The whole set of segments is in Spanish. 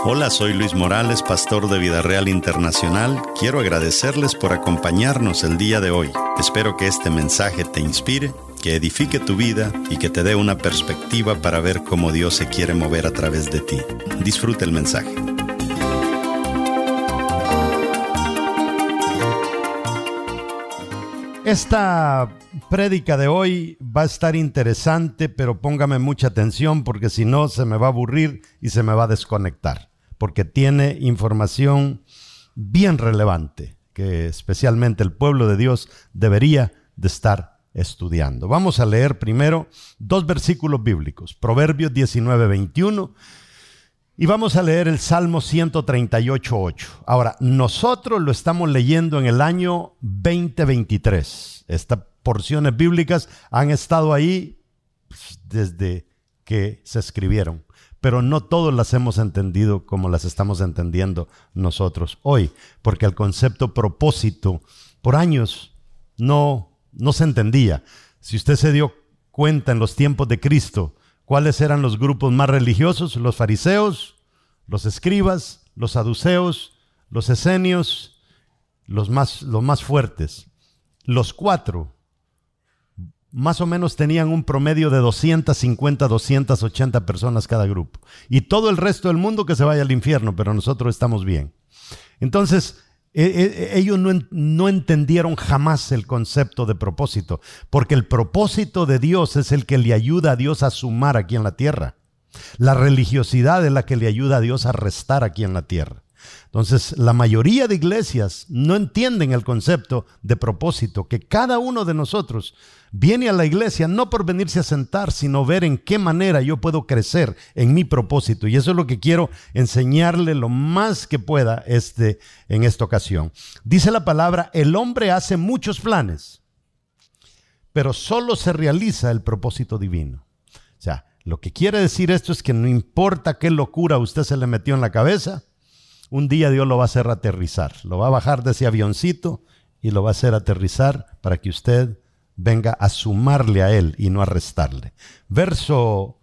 Hola, soy Luis Morales, pastor de Vida Real Internacional. Quiero agradecerles por acompañarnos el día de hoy. Espero que este mensaje te inspire, que edifique tu vida y que te dé una perspectiva para ver cómo Dios se quiere mover a través de ti. Disfruta el mensaje. Esta prédica de hoy va a estar interesante, pero póngame mucha atención porque si no se me va a aburrir y se me va a desconectar, porque tiene información bien relevante que especialmente el pueblo de Dios debería de estar estudiando. Vamos a leer primero dos versículos bíblicos, Proverbios 19:21, y vamos a leer el Salmo 138:8. Ahora, nosotros lo estamos leyendo en el año 2023. Estas porciones bíblicas han estado ahí desde que se escribieron, pero no todas las hemos entendido como las estamos entendiendo nosotros hoy, porque el concepto propósito por años no se entendía. Si usted se dio cuenta en los tiempos de Cristo, ¿cuáles eran los grupos más religiosos? Los fariseos, los escribas, los saduceos, los esenios, los más fuertes. Los cuatro más o menos tenían un promedio de 250, 280 personas cada grupo. Y todo el resto del mundo que se vaya al infierno, pero nosotros estamos bien. Entonces, ellos no entendieron jamás el concepto de propósito, porque el propósito de Dios es el que le ayuda a Dios a sumar aquí en la tierra. La religiosidad es la que le ayuda a Dios a restar aquí en la tierra. Entonces, la mayoría de iglesias no entienden el concepto de propósito, que cada uno de nosotros viene a la iglesia no por venirse a sentar, sino ver en qué manera yo puedo crecer en mi propósito. Y eso es lo que quiero enseñarle lo más que pueda en esta ocasión. Dice la palabra, el hombre hace muchos planes, pero solo se realiza el propósito divino. O sea, lo que quiere decir esto es que no importa qué locura usted se le metió en la cabeza, un día Dios lo va a hacer aterrizar. Lo va a bajar de ese avioncito y lo va a hacer aterrizar para que usted venga a sumarle a él y no a restarle. Verso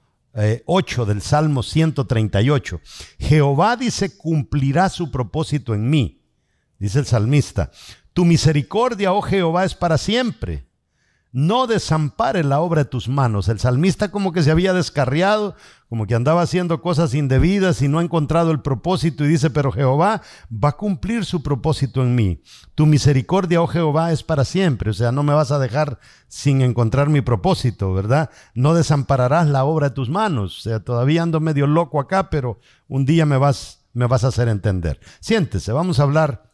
8 del Salmo 138. Jehová dice, cumplirá su propósito en mí. Dice el salmista, tu misericordia, oh Jehová, es para siempre. No desampares la obra de tus manos. El salmista como que se había descarriado, como que andaba haciendo cosas indebidas y no ha encontrado el propósito y dice, pero Jehová va a cumplir su propósito en mí. Tu misericordia, oh Jehová, es para siempre. O sea, no me vas a dejar sin encontrar mi propósito, ¿verdad? No desampararás la obra de tus manos. O sea, todavía ando medio loco acá, pero un día me vas a hacer entender. Siéntese, vamos a hablar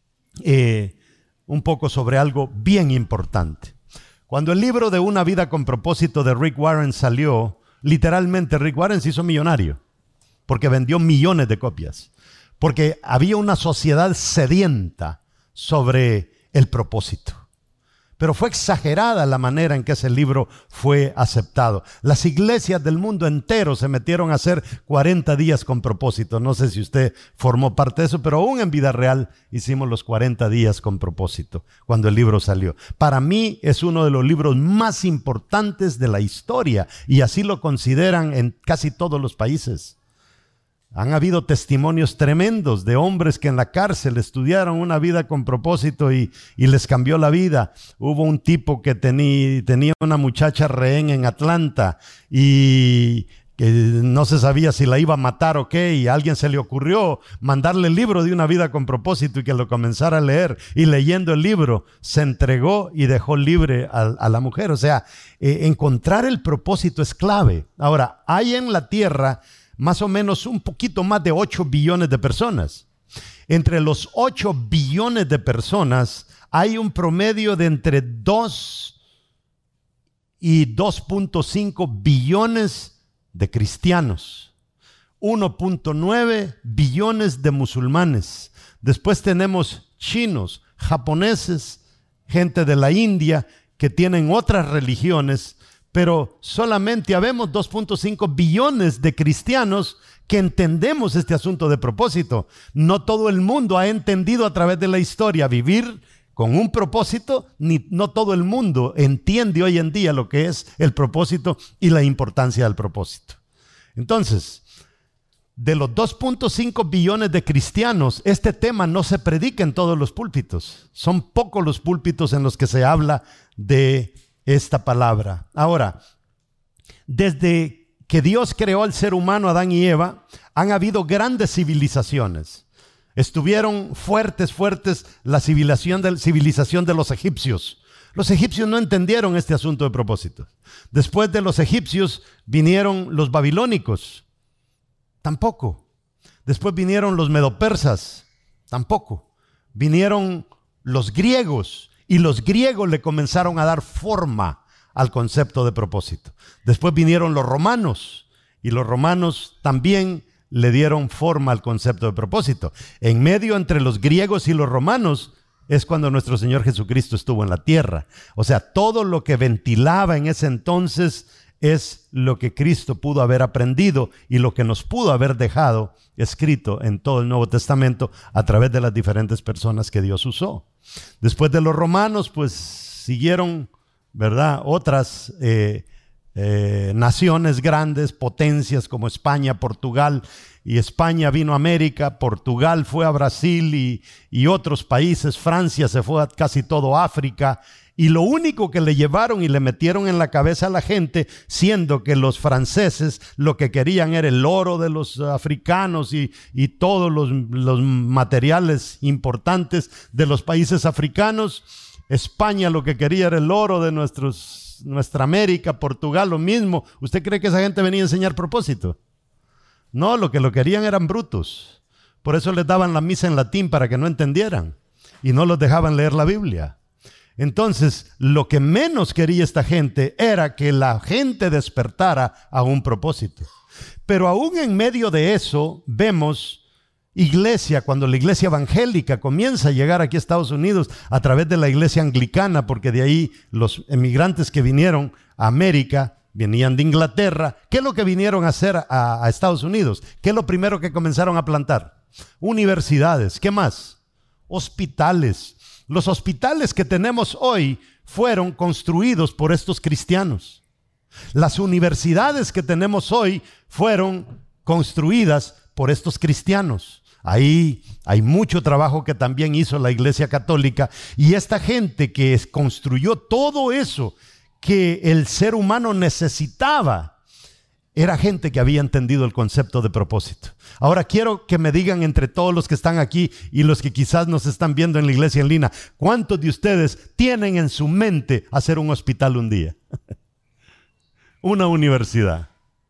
un poco sobre algo bien importante. Cuando el libro de Una vida con propósito de Rick Warren salió, literalmente Rick Warren se hizo millonario porque vendió millones de copias, porque había una sociedad sedienta sobre el propósito. Pero fue exagerada la manera en que ese libro fue aceptado. Las iglesias del mundo entero se metieron a hacer 40 días con propósito. No sé si usted formó parte de eso, pero aún en Vida Real hicimos los 40 días con propósito cuando el libro salió. Para mí es uno de los libros más importantes de la historia y así lo consideran en casi todos los países. Han habido testimonios tremendos de hombres que en la cárcel estudiaron una vida con propósito y les cambió la vida. Hubo un tipo que tenía una muchacha rehén en Atlanta y que no se sabía si la iba a matar o qué, y a alguien se le ocurrió mandarle el libro de Una vida con propósito y que lo comenzara a leer, y leyendo el libro se entregó y dejó libre a la mujer. O sea, encontrar el propósito es clave. Ahora, hay en la tierra más o menos un poquito más de 8 billones de personas. Entre los 8 billones de personas hay un promedio de entre 2 y 2.5 billones de cristianos, 1.9 billones de musulmanes. Después tenemos chinos, japoneses, gente de la India que tienen otras religiones, pero solamente habemos 2.5 billones de cristianos que entendemos este asunto de propósito. No todo el mundo ha entendido a través de la historia vivir con un propósito, ni no todo el mundo entiende hoy en día lo que es el propósito y la importancia del propósito. Entonces, de los 2.5 billones de cristianos, este tema no se predica en todos los púlpitos. Son pocos los púlpitos en los que se habla de esta palabra. Ahora, desde que Dios creó al ser humano, Adán y Eva, han habido grandes civilizaciones. Estuvieron fuertes la civilización de los egipcios. Los egipcios no entendieron este asunto de propósito. Después de los egipcios vinieron los babilónicos. Tampoco. Después vinieron los medopersas. Tampoco. Vinieron los griegos. Y los griegos le comenzaron a dar forma al concepto de propósito. Después vinieron los romanos. Y los romanos también le dieron forma al concepto de propósito. En medio entre los griegos y los romanos es cuando nuestro Señor Jesucristo estuvo en la tierra. O sea, todo lo que ventilaba en ese entonces es lo que Cristo pudo haber aprendido y lo que nos pudo haber dejado escrito en todo el Nuevo Testamento a través de las diferentes personas que Dios usó. Después de los romanos, pues siguieron, ¿verdad?, otras naciones grandes, potencias como España, Portugal, y España vino a América, Portugal fue a Brasil y otros países, Francia se fue a casi todo África, y lo único que le llevaron y le metieron en la cabeza a la gente, siendo que los franceses lo que querían era el oro de los africanos y todos los materiales importantes de los países africanos. España lo que quería era el oro de nuestra América, Portugal lo mismo. ¿Usted cree que esa gente venía a enseñar propósito? No, lo querían eran brutos. Por eso les daban la misa en latín para que no entendieran y no los dejaban leer la Biblia. Entonces, lo que menos quería esta gente era que la gente despertara a un propósito. Pero aún en medio de eso, vemos iglesia, cuando la iglesia evangélica comienza a llegar aquí a Estados Unidos a través de la iglesia anglicana, porque de ahí los emigrantes que vinieron a América venían de Inglaterra. ¿Qué es lo que vinieron a hacer a Estados Unidos? ¿Qué es lo primero que comenzaron a plantar? Universidades. ¿Qué más? Hospitales. Los hospitales que tenemos hoy fueron construidos por estos cristianos. Las universidades que tenemos hoy fueron construidas por estos cristianos. Ahí hay mucho trabajo que también hizo la Iglesia Católica, y esta gente que construyó todo eso que el ser humano necesitaba, era gente que había entendido el concepto de propósito. Ahora quiero que me digan, entre todos los que están aquí y los que quizás nos están viendo en la iglesia en línea, ¿cuántos de ustedes tienen en su mente hacer un hospital un día? Una universidad.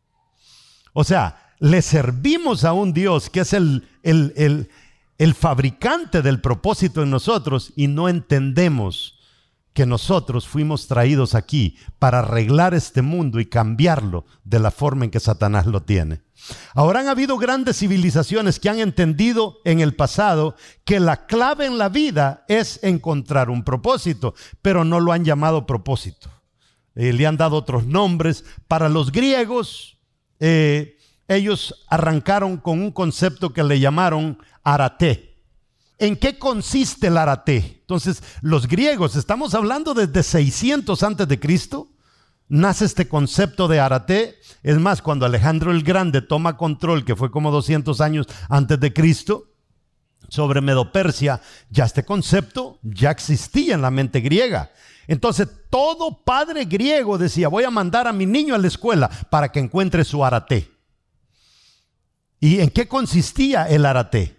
O sea, le servimos a un Dios que es el fabricante del propósito en nosotros, y no entendemos que nosotros fuimos traídos aquí para arreglar este mundo y cambiarlo de la forma en que Satanás lo tiene. Ahora, han habido grandes civilizaciones que han entendido en el pasado que la clave en la vida es encontrar un propósito, pero no lo han llamado propósito. Le han dado otros nombres. Para los griegos, ellos arrancaron con un concepto que le llamaron arate. ¿En qué consiste el arate? Entonces, los griegos, estamos hablando desde 600 antes de Cristo, nace este concepto de arate. Es más, cuando Alejandro el Grande toma control, que fue como 200 años antes de Cristo, sobre Medopersia, ya este concepto ya existía en la mente griega. Entonces, todo padre griego decía: voy a mandar a mi niño a la escuela para que encuentre su arate. ¿Y en qué consistía el arate?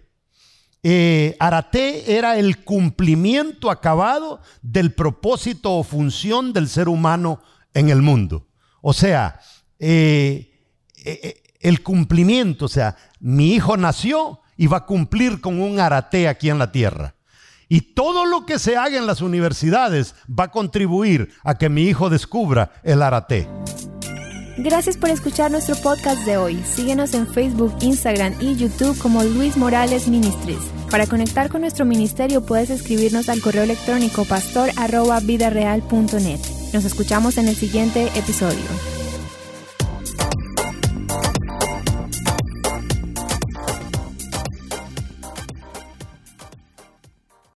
Arate era el cumplimiento acabado del propósito o función del ser humano en el mundo. O sea, el cumplimiento, o sea, mi hijo nació y va a cumplir con un arate aquí en la tierra. Y todo lo que se haga en las universidades va a contribuir a que mi hijo descubra el arate. Gracias por escuchar nuestro podcast de hoy. Síguenos en Facebook, Instagram y YouTube como Luis Morales Ministries. Para conectar con nuestro ministerio puedes escribirnos al correo electrónico pastor@vidareal.net. Nos escuchamos en el siguiente episodio.